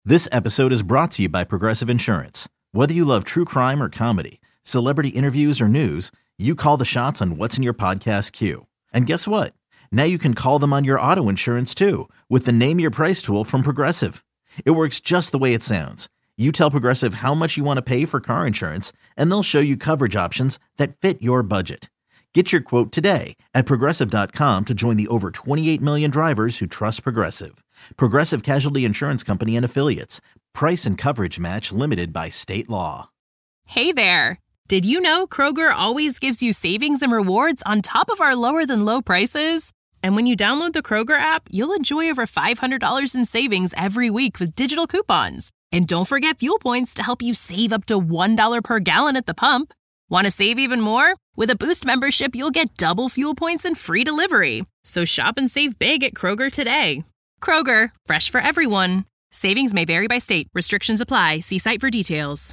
This episode is brought to you by Progressive Insurance. Whether you love true crime or comedy, celebrity interviews or news, you call the shots on what's in your podcast queue. And guess what? Now you can call them on your auto insurance too with the Name Your Price tool from Progressive. It works just the way it sounds. You tell Progressive how much you want to pay for car insurance, and they'll show you coverage options that fit your budget. Get your quote today at Progressive.com to join the over 28 million drivers who trust Progressive. Progressive Casualty Insurance Company and Affiliates. Price and coverage match limited by state law. Hey there! Did you know Kroger always gives you savings and rewards on top of our lower-than-low prices? And when you download the Kroger app, you'll enjoy over $500 in savings every week with digital coupons. And don't forget fuel points to help you save up to $1 per gallon at the pump. Want to save even more? With a Boost membership, you'll get double fuel points and free delivery. So shop and save big at Kroger today. Kroger, fresh for everyone. Savings may vary by state. Restrictions apply. See site for details.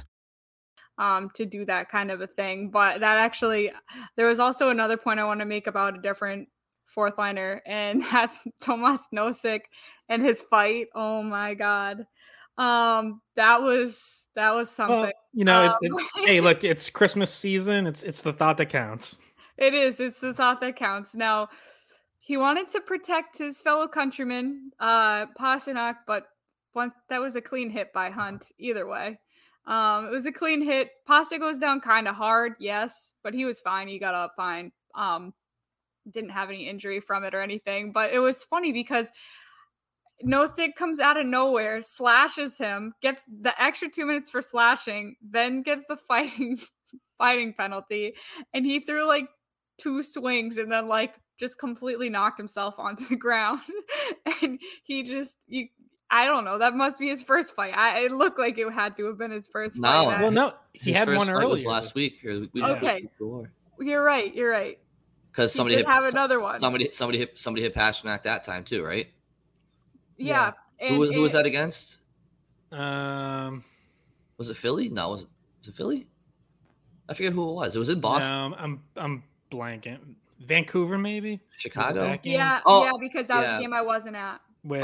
To do that kind of a thing. But that actually, there was also another point I want to make about a different fourth liner, and that's Tomas Nosek and his fight. Oh my God. That was something. Well, hey, look, it's Christmas season. It's the thought that counts. It is. It's the thought that counts. Now, he wanted to protect his fellow countryman, Pasternak, but that was a clean hit by Hunt either way. It was a clean hit. Pasta goes down kind of hard, yes, but he was fine. He got up fine. Didn't have any injury from it or anything, but it was funny because Nosek comes out of nowhere, slashes him, gets the extra 2 minutes for slashing, then gets the fighting penalty, and he threw like 2 swings and then like just completely knocked himself onto the ground. And I don't know. That must be his first fight. It looked like it had to have been his first fight. Well, no, he had one earlier. Was last week. Okay, you're right. Because somebody hit another one. Somebody hit Pasternak that time too, right? Yeah. Who was that against? Was it Philly? No, was it Philly? I forget who it was. It was in Boston. No, I'm blanking. Vancouver, maybe? Chicago? Yeah, because that was the game I wasn't at.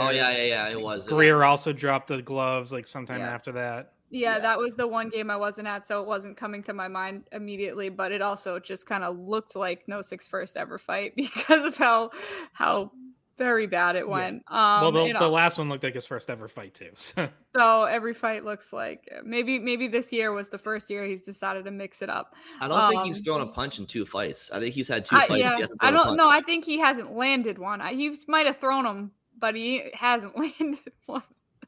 It was. Greer also dropped the gloves like sometime after that. Yeah, that was the one game I wasn't at, so it wasn't coming to my mind immediately, but it also just kind of looked like Nosek's first ever fight because of how very bad it went. The last one looked like his first ever fight too. So every fight looks like maybe this year was the first year he's decided to mix it up. I don't think he's thrown a punch in 2 fights. I think he's had 2 fights. Yeah. I don't know. I think he hasn't landed one. He might have thrown them, but he hasn't landed one.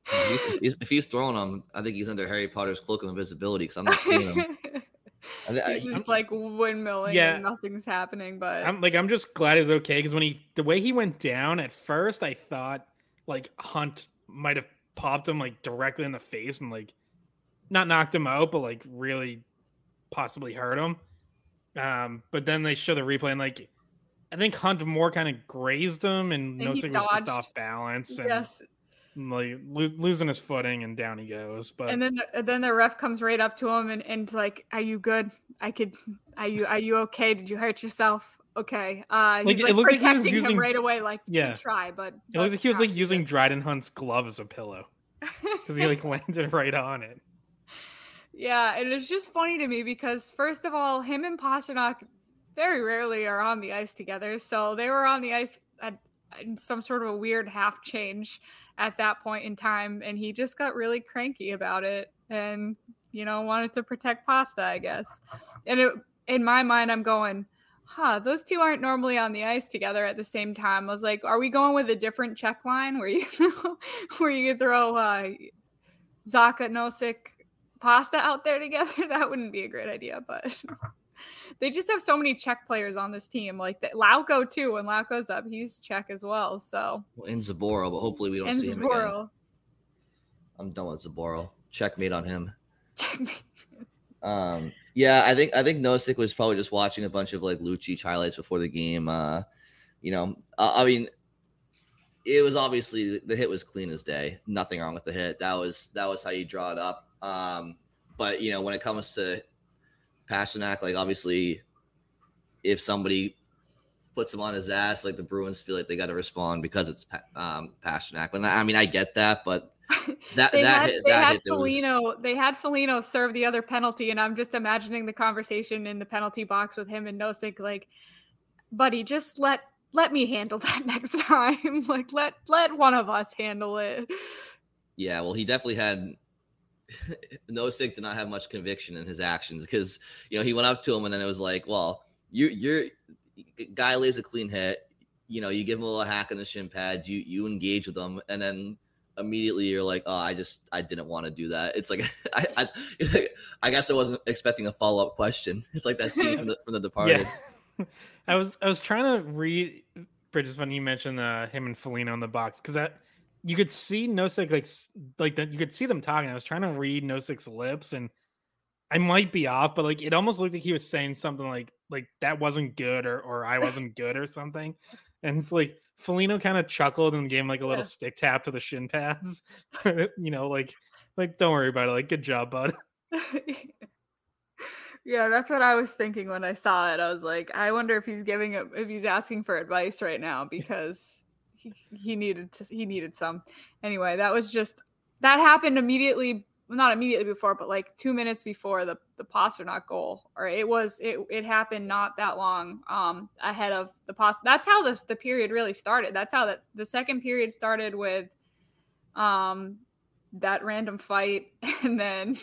If he's throwing them, I think he's under Harry Potter's cloak of invisibility because I'm not seeing him. He's just like windmilling and nothing's happening. But I'm just glad it was okay because the way he went down at first, I thought like Hunt might have popped him like directly in the face and like not knocked him out, but like really possibly hurt him. But then they show the replay and like I think Hunt more kind of grazed him and Nosek was just off balance and like losing his footing and down he goes. But and then the ref comes right up to him and like, "Are you good? Are you okay? Did you hurt yourself? Okay." He's it looked protecting like he was using him right away, like try, but it looked like he was like using Dryden Hunt's glove as a pillow because he like landed right on it. Yeah, and it's just funny to me because first of all, him and Pasternak very rarely are on the ice together, so they were on the ice at some sort of a weird half change at that point in time, and he just got really cranky about it and wanted to protect Pasta, I guess. And in my mind, I'm going, those two aren't normally on the ice together at the same time. I was like, are we going with a different check line where you throw Zacha, Nosek, Pasta out there together? That wouldn't be a great idea, but they just have so many Czech players on this team. Like Lauko too. When Lauko's up, he's Czech as well. So in Zaboro, but hopefully we don't see him again. I'm done with Zaboro. Checkmate on him. I think Nosek was probably just watching a bunch of like Lucic highlights before the game. I mean, it was obviously the hit was clean as day. Nothing wrong with the hit. That was how you draw it up. But when it comes to Pasternak, like obviously, if somebody puts him on his ass, like the Bruins feel like they got to respond because it's Pasternak. And I mean, I get that, but They had Foligno serve the other penalty, and I'm just imagining the conversation in the penalty box with him and Nosek, like, buddy, just let me handle that next time. Like, let one of us handle it. Yeah, well, he definitely had Nosek did not have much conviction in his actions because, you know, he went up to him and then it was like, well, you're guy lays a clean hit, you know, you give him a little hack on the shin pads, you engage with him, and then immediately you're like, oh, I didn't want to do that. It's like I guess I wasn't expecting a follow-up question. It's like that scene from the Departed. Yeah. I was trying to read Bridges when you mentioned him and Foligno in the box, because you could see Nosek like that. You could see them talking. I was trying to read Nosek's lips, and I might be off, but like it almost looked like he was saying something like that wasn't good or I wasn't good or something. And it's like Foligno kind of chuckled and gave him like a little stick tap to the shin pads. You know, like don't worry about it. Like, good job, bud. Yeah, that's what I was thinking when I saw it. I was like, I wonder if he's asking for advice right now, because he needed some. Anyway, that happened immediately, not immediately before, but like 2 minutes before the Pastrnak goal. Or it happened not that long ahead of the Pastrnak. That's how the period really started. That's how the second period started, with that random fight, and then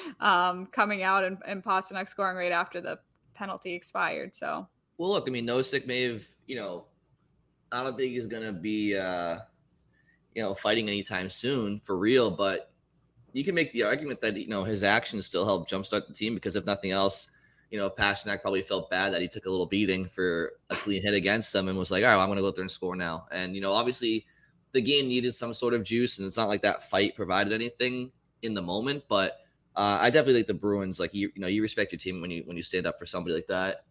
coming out and Pastrnak scoring right after the penalty expired. So, well, look, I mean, Nosek may have, you know, I don't think he's gonna be fighting anytime soon for real, but you can make the argument that, you know, his actions still helped jumpstart the team, because if nothing else, you know, Pastrnak probably felt bad that he took a little beating for a clean hit against them and was like, all right, well, I'm going to go out there and score now. And, you know, obviously the game needed some sort of juice, and it's not like that fight provided anything in the moment, but I definitely think the Bruins, like, you respect your team when you stand up for somebody like that.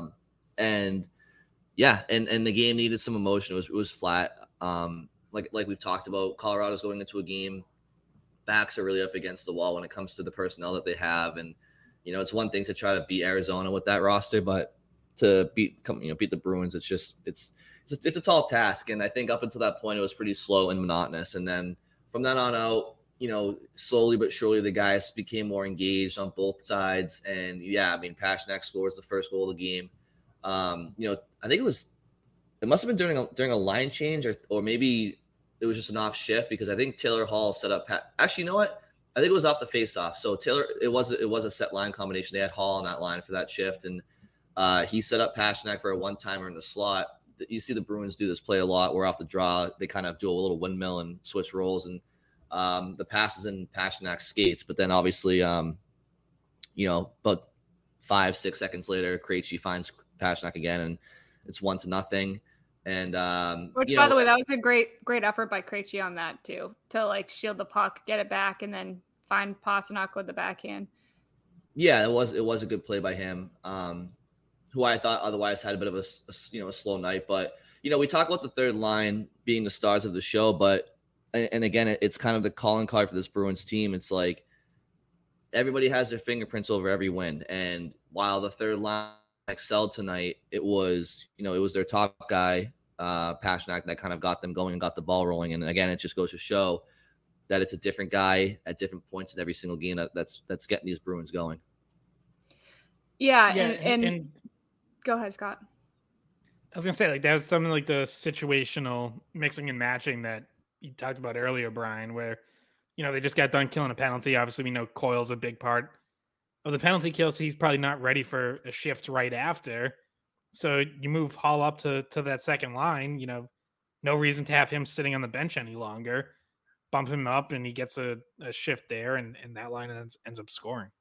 And yeah, and the game needed some emotion. It was flat. Like we've talked about, Colorado's going into a game, backs are really up against the wall when it comes to the personnel that they have. And, you know, it's one thing to try to beat Arizona with that roster, but to beat the Bruins, it's a tall task. And I think up until that point, it was pretty slow and monotonous. And then from then on out, you know, slowly but surely the guys became more engaged on both sides. And yeah, I mean, Pastrnak scores the first goal of the game. You know, I think it must have been during a line change, or maybe it was just an off shift, because I think Taylor Hall set up. Actually, you know what? I think it was off the face-off. So Taylor, it was a set line combination. They had Hall on that line for that shift, and he set up Pastrnak for a one-timer in the slot. You see the Bruins do this play a lot, where off the draw they kind of do a little windmill and switch roles, and the pass is in Pasternak's skates. But then obviously, you know, about 5-6 seconds later, Krejci finds Pastrnak again, and it's 1-0. And which, by the way, that was a great effort by Krejci on that too, to like shield the puck, get it back, and then find Pastrnak with the backhand. Yeah, it was a good play by him, who I thought otherwise had a bit of a slow night. But, you know, we talk about the third line being the stars of the show, but and again, it's kind of the calling card for this Bruins team. It's like everybody has their fingerprints over every win, and while the third line excelled tonight, it was their top guy, Pastrnak, that kind of got them going and got the ball rolling. And again, it just goes to show that it's a different guy at different points in every single game that's getting these Bruins going. Yeah, and go ahead, Scott. I was gonna say, like, that was something like the situational mixing and matching that you talked about earlier, Brian, where, you know, they just got done killing a penalty. Obviously, we know Coyle's a big part of the penalty kill, so he's probably not ready for a shift right after. So you move Hall up to that second line, you know, no reason to have him sitting on the bench any longer. Bump him up, and he gets a shift there, and that line ends up scoring.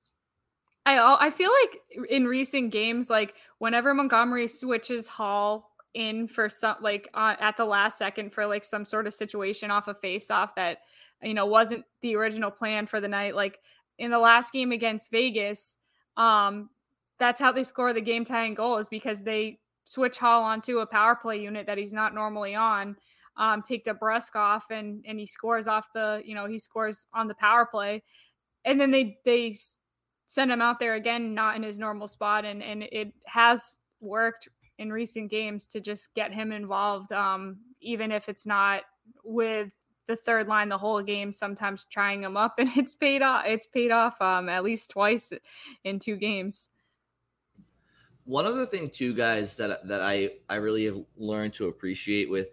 I feel like in recent games, like whenever Montgomery switches Hall in for some, like at the last second for like some sort of situation off a face-off that, you know, wasn't the original plan for the night, like in the last game against Vegas, that's how they score the game tying goal, is because they switch Hall onto a power play unit that he's not normally on, take DeBrusk off, and he scores off he scores on the power play. And then they send him out there again, not in his normal spot. And it has worked in recent games to just get him involved, even if it's not with the third line the whole game, sometimes trying him up, and it's paid off. It's paid off at least twice in 2 games. One other thing too, guys, that I really have learned to appreciate with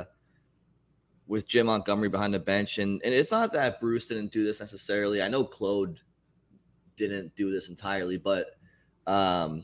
Jim Montgomery behind the bench, and it's not that Bruce didn't do this necessarily. I know Claude didn't do this entirely, but the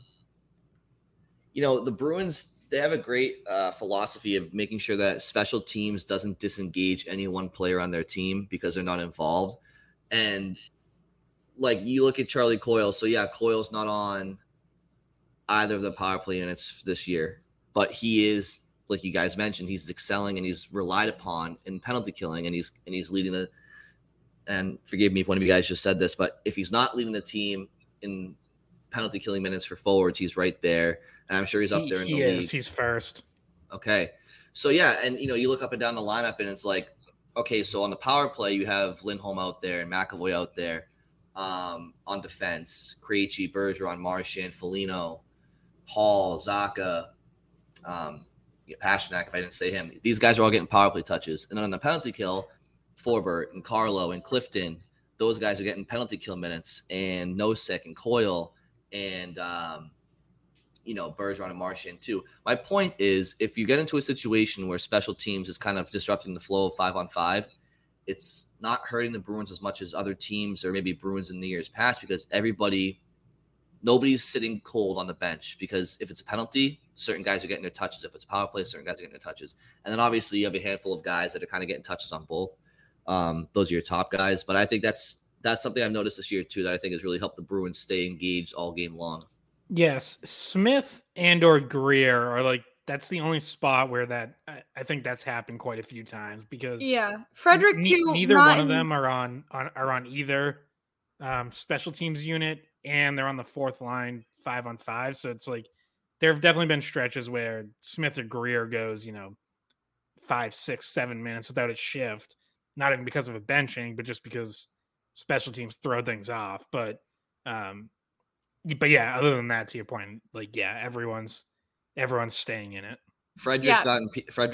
Bruins, they have a great philosophy of making sure that special teams doesn't disengage any one player on their team because they're not involved. And like you look at Charlie Coyle, so yeah, Coyle's not on either of the power play units this year, but he is, like you guys mentioned, he's excelling and he's relied upon in penalty killing, and he's leading the. And forgive me if one of you guys just said this, but if he's not leading the team in penalty killing minutes for forwards, he's right there, and I'm sure he's up there in the league. He's first. Okay, so yeah, and you look up and down the lineup, and it's like, okay, so on the power play you have Lindholm out there and McAvoy out there. On defense, Krejci, Bergeron, Marchand, Foligno, Hall, Zacha, Pasternak, if I didn't say him. These guys are all getting power play touches. And then on the penalty kill, Forbert and Carlo and Clifton, those guys are getting penalty kill minutes, and Nosek and Coyle and Bergeron and Marchand too. My point is, if you get into a situation where special teams is kind of disrupting the flow of 5-on-5, it's not hurting the Bruins as much as other teams or maybe Bruins in the years past, because nobody's sitting cold on the bench, because if it's a penalty, certain guys are getting their touches. If it's power play, certain guys are getting their touches. And then obviously you have a handful of guys that are kind of getting touches on both. Those are your top guys. But I think that's something I've noticed this year too, that I think has really helped the Bruins stay engaged all game long. Yes, Smith and or Greer are like, that's the only spot where that I think that's happened quite a few times, because Frederic too. Neither one of them are on either special teams unit, and they're on the fourth line 5-on-5. So it's like there have definitely been stretches where Smith or Greer goes 5, 6, 7 minutes without a shift, not even because of a benching, but just because special teams throw things off. But yeah, other than that, to your point, like everyone's staying in it. Frederick's gotten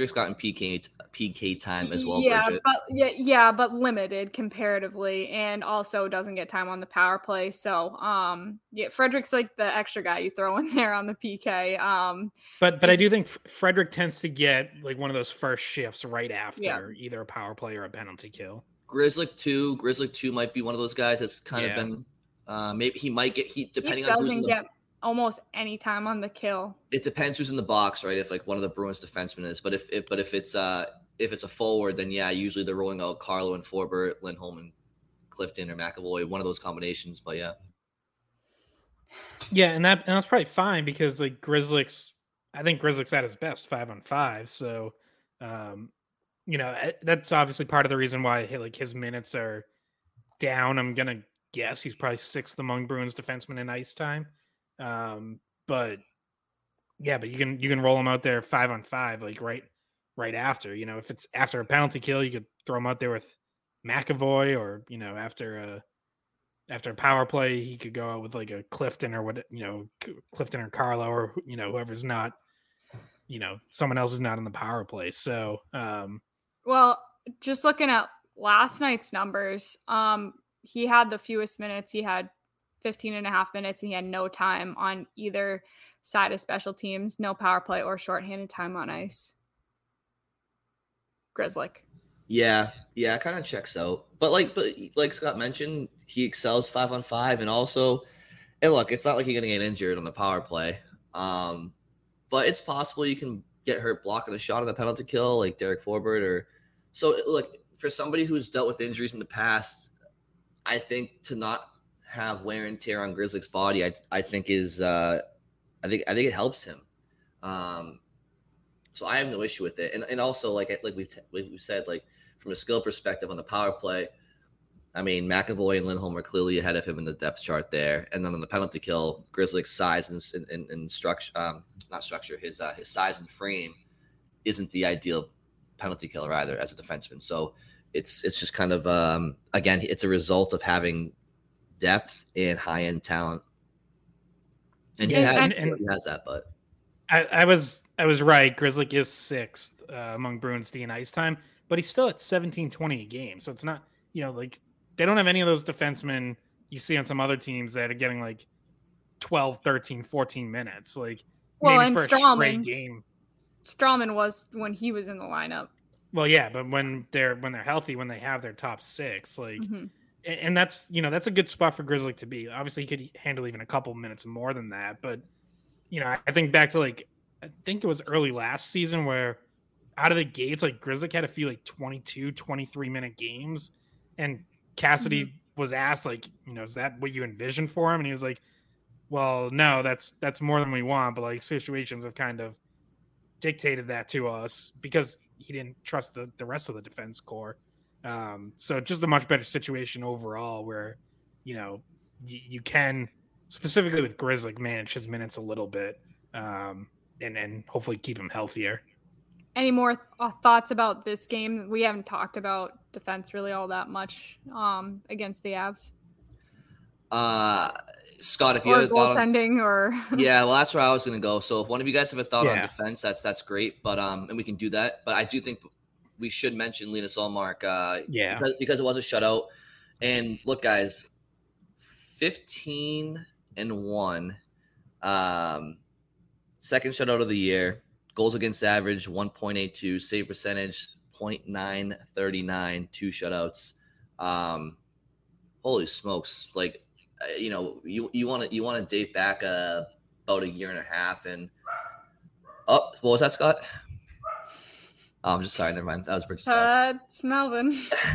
PK time as well. Yeah, Bridget. but limited comparatively, and also doesn't get time on the power play. So, Frederick's like the extra guy you throw in there on the PK. But I do think Frederick tends to get like one of those first shifts right after either a power play or a penalty kill. Grizzlick 2 might be one of those guys that's kind of been. Maybe he might get heat depending on who's in the. Almost any time on the kill. It depends who's in the box, right? If like one of the Bruins defensemen is, but if it's a forward, then usually they're rolling out Carlo and Forbert, Lindholm and Clifton or McAvoy, one of those combinations. But and that's probably fine, because like I think Grizzlick's at his best 5-on-5. So, that's obviously part of the reason why his minutes are down. I'm gonna guess he's probably 6th among Bruins defensemen in ice time. But you can roll him out there 5-on-5, like right after, if it's after a penalty kill, you could throw him out there with McAvoy, or, after a power play, he could go out with like a Clifton or Clifton or Carlo, or, whoever's not, someone else is not on the power play. So, well, just looking at last night's numbers, he had the fewest minutes. He had 15.5 minutes, and he had no time on either side of special teams, no power play or shorthanded time on ice. Grizzlick. Yeah, it kind of checks out. But like Scott mentioned, he excels 5-on-5, and also, and look, it's not like you're gonna get injured on the power play. But it's possible you can get hurt blocking a shot on the penalty kill, like Derek Forbert, or so. Look, for somebody who's dealt with injuries in the past, I think to not have wear and tear on Grizzlick's body, I think is I think it helps him. So I have no issue with it, and also like we've said, like from a skill perspective on the power play, I mean McAvoy and Lindholm are clearly ahead of him in the depth chart there, and then on the penalty kill, Grizzlick's size and structure, not structure, his size and frame isn't the ideal penalty killer either as a defenseman. So it's just kind of again, it's a result of having depth and high-end talent, and he has that. But I was right. Grizzlick is 6th among Bruins D in ice time, but he's still at 17, 20 a game. So it's not, like they don't have any of those defensemen you see on some other teams that are getting like 12, 13, 14 minutes. Like maybe for a straight game. Strawman was when he was in the lineup. Well, yeah, but when they're healthy, when they have their top six, like, and that's that's a good spot for Grizzly to be. Obviously, he could handle even a couple minutes more than that, but I think back to I think it was early last season where out of the gates, like Grizzly had a few like 22, 23-minute games, and Cassidy was asked is that what you envisioned for him? And he was like, well, no, that's more than we want, but like situations have kind of dictated that to us because he didn't trust the rest of the defense core. So just a much better situation overall where, you can specifically with Grizzly manage his minutes a little bit and hopefully keep him healthier. Any more thoughts about this game? We haven't talked about defense really all that much against the Avs. Scott, if you have a thought goaltending or yeah, well, that's where I was going to go. So if one of you guys have a thought on defense, that's great. But and we can do that. But I do think we should mention Linus Ullmark. Because it was a shutout. And look, guys, 15-1, second shutout of the year. Goals against average 1.82, save percentage 0.939, 2 shutouts. Holy smokes! Like. You want to date back about a year and a half, and what was that, Scott? Oh, I'm just sorry. Never mind. That was Bridget's. It's Melvin.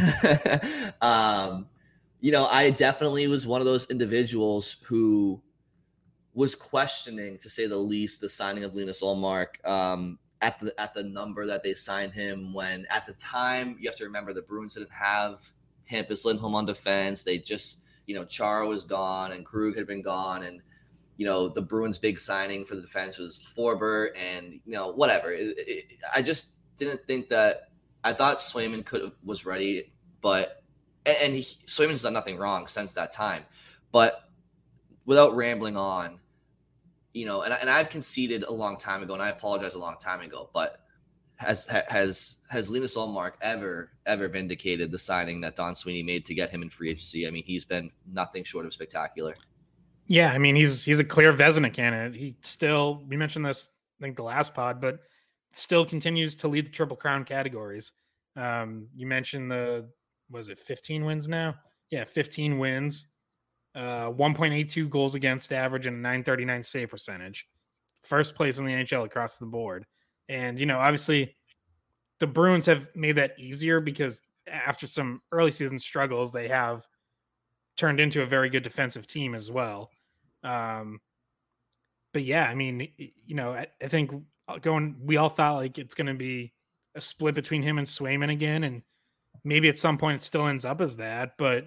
I definitely was one of those individuals who was questioning, to say the least, the signing of Linus Ullmark at the number that they signed him. When at the time, you have to remember the Bruins didn't have Hampus Lindholm on defense. They just Chara was gone and Krug had been gone. And, the Bruins' big signing for the defense was Forbert and, whatever. I just didn't think that – I thought Swayman was ready, but – and Swayman's done nothing wrong since that time. But without rambling on, and I've conceded a long time ago, and I apologize a long time ago, but has Linus Ullmark ever vindicated the signing that Don Sweeney made to get him in free agency? I mean, he's been nothing short of spectacular. Yeah, I mean, he's a clear Vezina candidate. He still, we mentioned this, I think the last pod, but still continues to lead the Triple Crown categories. You mentioned 15 wins now? Yeah, 15 wins, 1.82 goals against average and a 939 save percentage. First place in the NHL across the board. And, obviously the Bruins have made that easier because after some early season struggles, they have turned into a very good defensive team as well. But yeah, I mean, I think we all thought like it's going to be a split between him and Swayman again. And maybe at some point it still ends up as that, but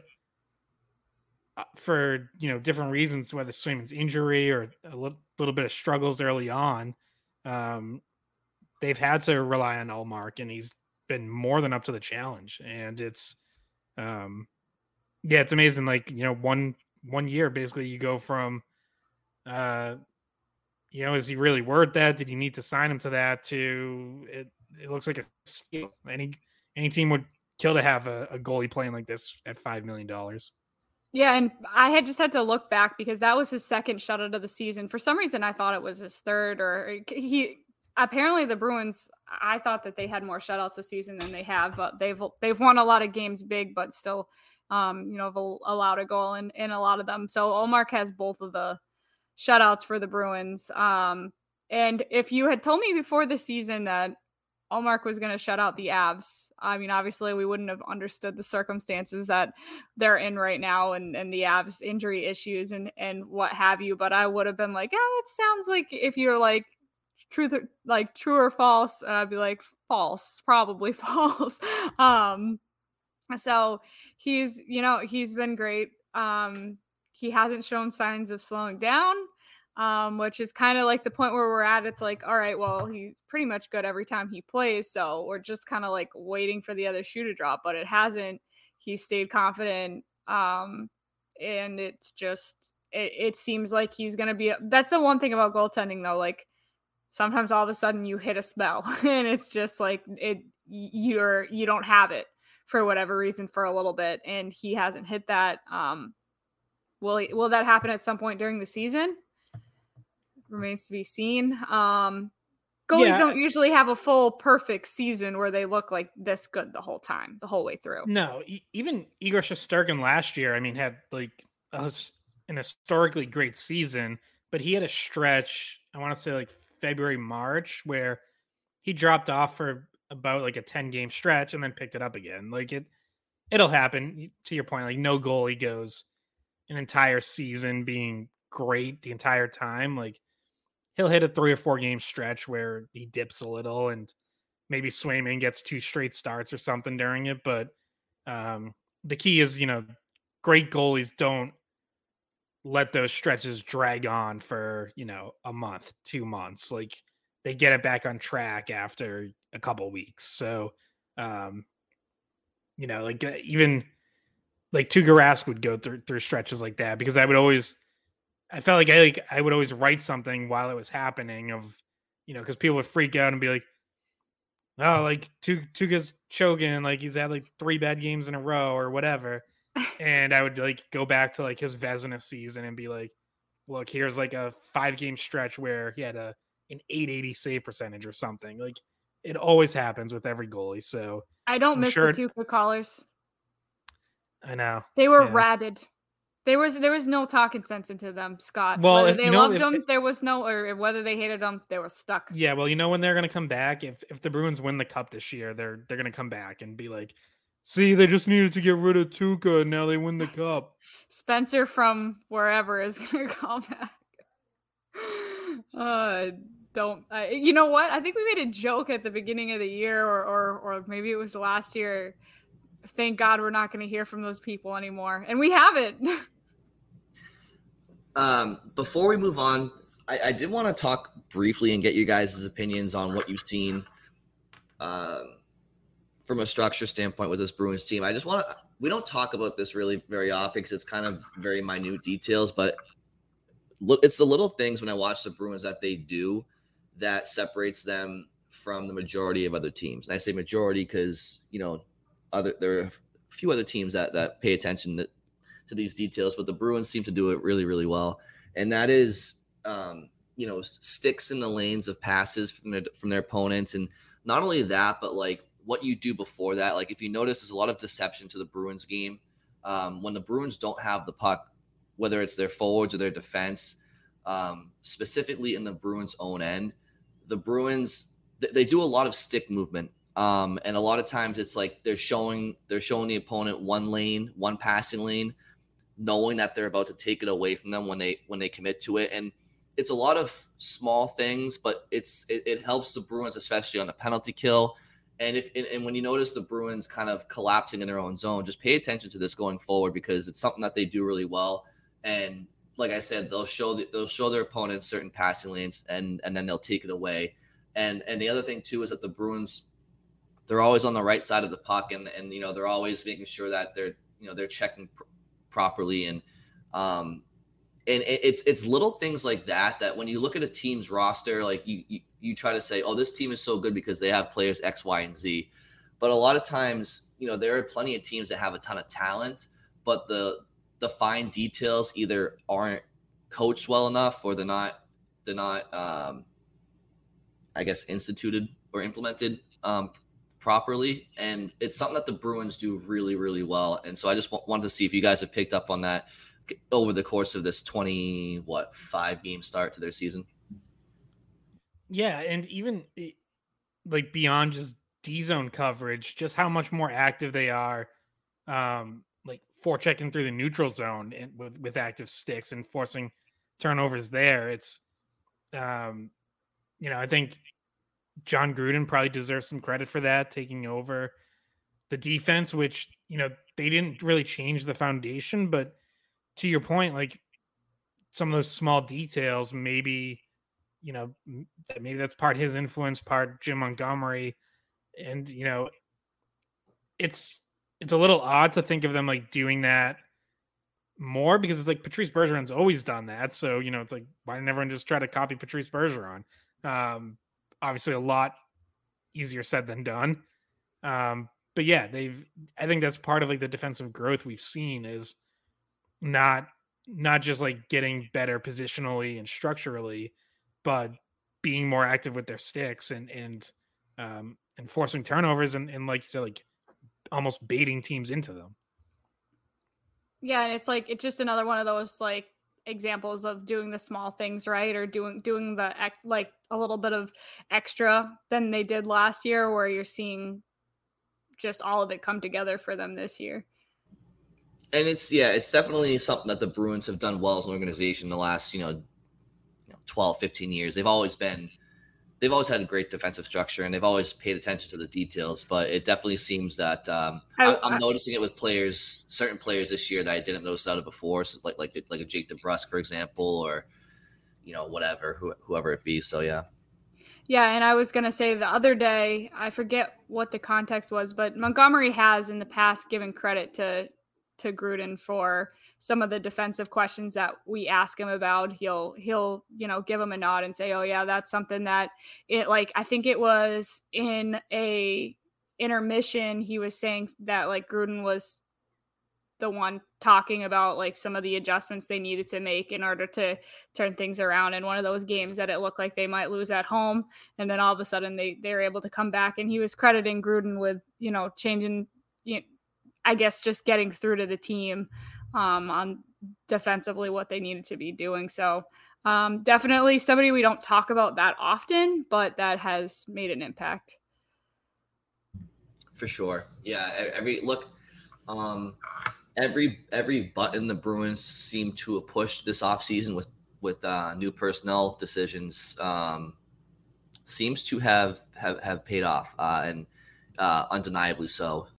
for, different reasons, whether Swayman's injury or a little bit of struggles early on, they've had to rely on Ullmark, and he's been more than up to the challenge. And it's, it's amazing. Like, one year, basically you go from, is he really worth that? Did he need to sign him to that? To it looks like a steal. Any team would kill to have a goalie playing like this at $5 million. Yeah, and I had to look back because that was his second shutout of the season. For some reason, I thought it was his third, or apparently the Bruins, I thought that they had more shutouts this season than they have, but they've won a lot of games big, but still, have allowed a goal in a lot of them. So Ullmark has both of the shutouts for the Bruins. And if you had told me before the season that Ullmark was going to shut out the Avs, I mean, obviously we wouldn't have understood the circumstances that they're in right now and the Avs injury issues and what have you. But I would have been like, it sounds like if you're like, true or false, I'd be like false, probably false. So he's been great. He hasn't shown signs of slowing down, which is kind of like the point where we're at. It's like, all right, well, he's pretty much good every time he plays, so we're just kind of like waiting for the other shoe to drop, but it hasn't. He stayed confident, and it's just it seems like he's gonna be. That's the one thing about goaltending, though. Like, sometimes all of a sudden you hit a spell and it's just like you don't have it for whatever reason for a little bit, and he hasn't hit that. Will that happen at some point during the season? Remains to be seen. Goalies don't usually have a full perfect season where they look like this good the whole time, the whole way through. No, even Igor Shesterkin last year, I mean, had like an historically great season, but he had a stretch, I want to say like February, March, where he dropped off for about like a 10-game stretch and then picked it up again. Like it'll happen. To your point, like no goalie goes an entire season being great the entire time. Like he'll hit a 3 or 4 game stretch where he dips a little and maybe Swayman gets 2 straight starts or something during it. But the key is, great goalies don't let those stretches drag on for, a month, 2 months. Like they get it back on track after a couple weeks. So, like even like Tuukka Rask would go through stretches like that, because I felt like I would always write something while it was happening of, because people would freak out and be like, oh, like Tuukka's choking, like he's had like 3 bad games in a row or whatever. And I would like go back to like his Vezina season and be like, look, here's like a 5-game stretch where he had an 880 save percentage or something. Like it always happens with every goalie. So I don't miss the Tuukka callers. I know. They were rabid. There was no talking sense into them, Scott. Well, whether they loved them, there was no, or whether they hated them, they were stuck. Yeah, well, when they're going to come back, if the Bruins win the cup this year, they're going to come back and be like, see, they just needed to get rid of Tuukka, and now they win the cup. Spencer from wherever is going to call back. You know what? I think we made a joke at the beginning of the year, or maybe it was last year. Thank God we're not going to hear from those people anymore, and we haven't. Before we move on, I did want to talk briefly and get you guys' opinions on what you've seen from a structure standpoint with this Bruins team. We don't talk about this really very often because it's kind of very minute details, but look, it's the little things when I watch the Bruins that they do that separates them from the majority of other teams. And I say majority because, there are a few other teams that pay attention to these details, but the Bruins seem to do it really, really well. And that is, sticks in the lanes of passes from their opponents. And not only that, but like what you do before that. Like if you notice, there's a lot of deception to the Bruins game. When the Bruins don't have the puck, whether it's their forwards or their defense, specifically in the Bruins' own end, the Bruins, they do a lot of stick movement. And a lot of times it's like they're showing the opponent one passing lane, knowing that they're about to take it away from them when they commit to it. And it's a lot of small things, but it helps the Bruins, especially on the penalty kill. And when you notice the Bruins kind of collapsing in their own zone, just pay attention to this going forward, because it's something that they do really well. And like I said, they'll show their opponents certain passing lanes, and then they'll take it away. And the other thing too is that the Bruins, they're always on the right side of the puck, and they're always making sure that they're checking properly, and it's little things like that when you look at a team's roster, like you try to say, oh, this team is so good because they have players X, Y, and Z. But a lot of times, there are plenty of teams that have a ton of talent, but the fine details either aren't coached well enough, or they're not I guess instituted or implemented properly. And it's something that the Bruins do really, really well. And so I just wanted to see if you guys have picked up on that over the course of this 5-game start to their season. Yeah, and even like beyond just D-zone coverage, just how much more active they are, like forechecking through the neutral zone and with active sticks and forcing turnovers there. It's, I think John Gruden probably deserves some credit for that, taking over the defense, which, they didn't really change the foundation, but to your point, like some of those small details, maybe that's part his influence, part Jim Montgomery. And, it's a little odd to think of them like doing that more, because it's like Patrice Bergeron's always done that. So, it's like, why didn't everyone just try to copy Patrice Bergeron? Obviously a lot easier said than done. But yeah, I think that's part of like the defensive growth we've seen is not just like getting better positionally and structurally, but being more active with their sticks and forcing turnovers and like you said, like almost baiting teams into them. Yeah, and it's like it's just another one of those like examples of doing the small things right, or doing the like a little bit of extra than they did last year, where you're seeing just all of it come together for them this year. And it's definitely something that the Bruins have done well as an organization the last 12, 15 years. They've always had a great defensive structure, and they've always paid attention to the details. But it definitely seems that I'm noticing it with certain players this year that I didn't notice out of before. So like a Jake DeBrusk, for example, or whoever it be. So yeah. Yeah, and I was going to say the other day, I forget what the context was, but Montgomery has in the past given credit to Gruden for some of the defensive questions that we ask him about. He'll give him a nod and say, oh yeah, that's something that I think it was in a intermission. He was saying that like Gruden was the one talking about like some of the adjustments they needed to make in order to turn things around in one of those games that it looked like they might lose at home. And then all of a sudden they were able to come back, and he was crediting Gruden with, changing, I guess just getting through to the team on defensively what they needed to be doing. So definitely somebody we don't talk about that often, but that has made an impact. For sure. Yeah. Every button the Bruins seem to have pushed this offseason with new personnel decisions seems to have paid off, and undeniably so.